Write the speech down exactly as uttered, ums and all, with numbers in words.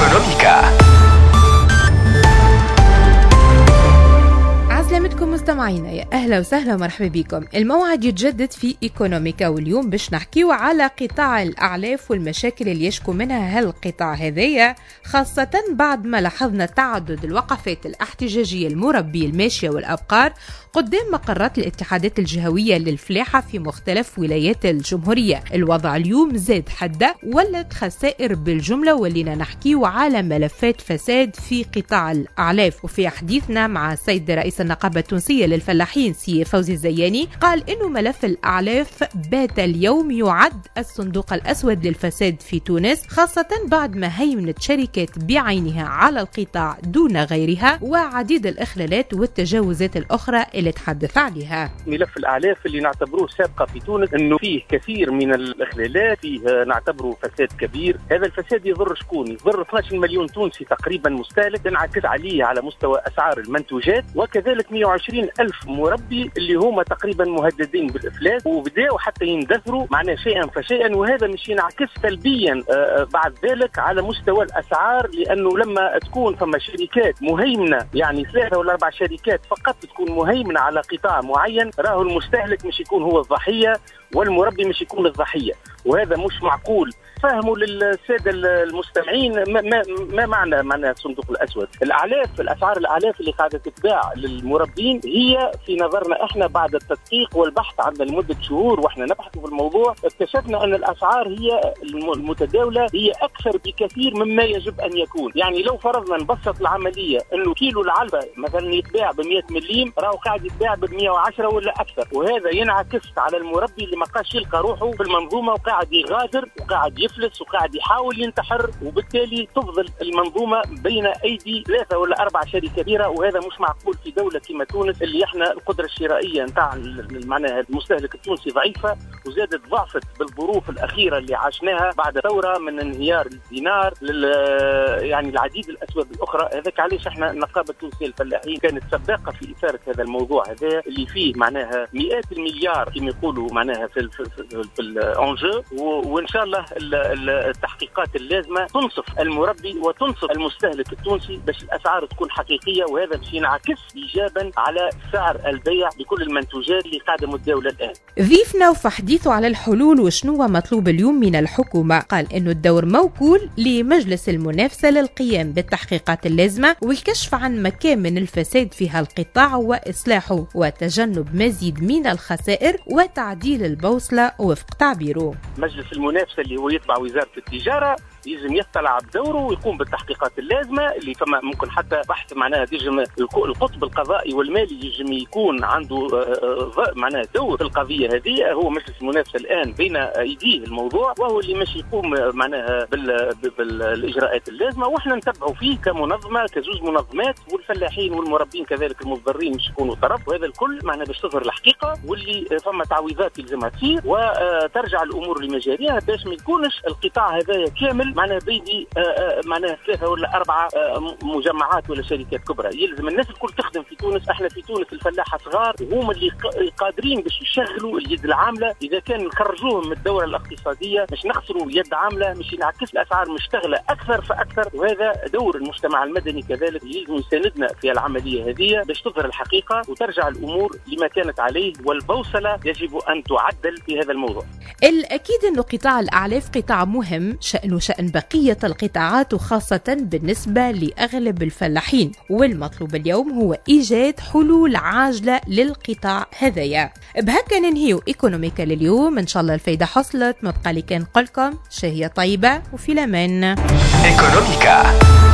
إيكونوميكا. سلامتكم مستمعينا، يا أهلا وسهلا ومرحبا بكم. الموعد يتجدد في إيكونوميكا، واليوم باش نحكيو على قطاع الأعلاف والمشاكل اللي يشكو منها هالقطاع هذايا، خاصة بعد ما لاحظنا تعدد الوقفات الاحتجاجية المربي الماشية والأبقار قدام مقرات الاتحادات الجهوية للفلاحة في مختلف ولايات الجمهورية. الوضع اليوم زاد حده، ولت خسائر بالجملة، ولينا نحكيو على ملفات فساد في قطاع الأعلاف. وفي حديثنا مع السيد رئيس النقابة التونسية للفلاحين سي فوزي الزياني، قال إنه ملف الأعلاف بات اليوم يعد الصندوق الأسود للفساد في تونس، خاصة بعد ما هيمنت شركات بعينها على القطاع دون غيرها، وعديد الإخلالات والتجاوزات الأخرى اللي تحدث عليها. ملف الأعلاف اللي نعتبروه سابقة في تونس إنه فيه كثير من الإخلالات، فيه نعتبره فساد كبير. هذا الفساد يضر شكون؟ يضر اثني عشر مليون تونسي تقريبا مستهلك، تنعكس عليه على مستوى أسعار المنتوجات، وكذلك مئة وعشرين ألف مربي اللي هم تقريبا مهددين بالإفلاس وبداوا حتى يندثروا معنا شيئا فشيئا، وهذا مش ينعكس سلبيا بعد ذلك على مستوى الأسعار، لأنه لما تكون فما شركات مهيمنة، يعني ثلاثة ولا أربع شركات فقط تكون مهيمنة على قطاع معين، راه المستهلك مش يكون هو الضحية والمربي مش يكون الضحية، وهذا مش معقول. فهموا للسادة المستمعين ما, ما, ما معنى معنى الصندوق الأسود. الأعلاف، الأسعار الأعلاف اللي قاعدة تتباع للمربين هي في نظرنا احنا بعد التدقيق والبحث عنا لمدة شهور واحنا نبحث في الموضوع، اكتشفنا أن الأسعار هي المتداولة هي أكثر بكثير مما يجب أن يكون. يعني لو فرضنا نبسط العملية أنه كيلو العلبة مثلا يتباع ب مئة مليم، راهو قاعد يتباع ب مئة وعشرة ولا أكثر، وهذا ينعكس على المربي اللي ما قاش يلقى روحه في المنظومة وقاعد يغادر وقاعد يفلس وقاعد يحاول ينتحر، وبالتالي تفضل المنظومة بين أيدي ثلاثة ولا أربع شركات كبيرة، وهذا مش معقول في دولة كما تونس اللي احنا القدرة الشرائية نتاع معناها المستهلك التونسي ضعيفة، وزادت ضعفت بالظروف الأخيرة اللي عشناها بعد ثورة من انهيار الدينار لل يعني العديد الأسباب الأخرى. هذاك علاش احنا النقابة التونسية للفلاحين كانت سباقة في إثارة هذا الموضوع هذا اللي فيه معناها مئات المليار كما يقولوا معناها في في في, في الأنجو، وإن شاء الله التحقيقات اللازمة تنصف المربي وتنصف المستهلك التونسي باش الأسعار تكون حقيقية، وهذا باش ينعكس إيجابا على سعر البيع بكل المنتوجات اللي قاعدة متداولة الآن. ضيفنا وفي حديثه على الحلول وشنو مطلوب اليوم من الحكومة، قال إنه الدور موكول لمجلس المنافسة للقيام بالتحقيقات اللازمة والكشف عن مكامن الفساد في هالقطاع وإصلاحه وتجنب مزيد من الخسائر وتعديل البوصلة وفق تعبيره. مجلس المنافسة اللي هو يتبع وزارة التجارة يجب يطلع بدوره ويقوم بالتحقيقات اللازمة اللي فما ممكن حتى بحث معناها يجب القطب القضائي والمالي يجب يكون عنده معناها دور في القضية هذه. هو مجلس المنافسة الآن بين أيديه الموضوع، وهو اللي مش يقوم معناها بالإجراءات اللازمة، وإحنا نتبعوا فيه كمنظمة كزوز منظمات، والفلاحين والمربين كذلك المضطرين مش يكونوا طرف، وهذا الكل معناها باش تظهر الحقيقة واللي فما تعويضات يلزمها تصير وترجع الأمور لمجاريها باش ما يكونش القطاع هذا كامل معناها بيدي معناها ثلاثة ولا أربعة مجمعات ولا شركات كبرى. يلزم الناس الكل تخدم في تونس. احنا في تونس الفلاحة صغار وهم اللي قادرين باش يشغلوا اليد العاملة، إذا كان نخرجوهم من الدورة الاقتصادية مش نخسروا يد عاملة، مش ينعكس الأسعار مشتغلة أكثر فأكثر، وهذا دور المجتمع المدني كذلك يلزم يساندنا في العملية هذه باش تظهر الحقيقة وترجع الأمور لما كانت عليه، والبوصلة يجب أن تعدل في هذا الموضوع. الأكيد أنه قطاع الأعلاف قطاع مهم شأنه شأن بقية القطاعات، وخاصة بالنسبة لأغلب الفلاحين، والمطلوب اليوم هو إيجاد حلول عاجلة للقطاع هذايا. بهكا ننهيو إيكونوميكا لليوم، إن شاء الله الفايدة حصلت. ما بقى لي كان نقولكم شهية طيبة وفي الأمان. إيكونوميكا.